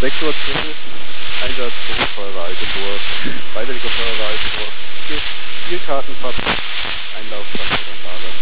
6 Uhr Triple, Einsatz Berufsfeuerwehr Altenburg, Freiwillige Feuerwehr Altenburg, Spielkartenfahrt, Einlauf, Anlage.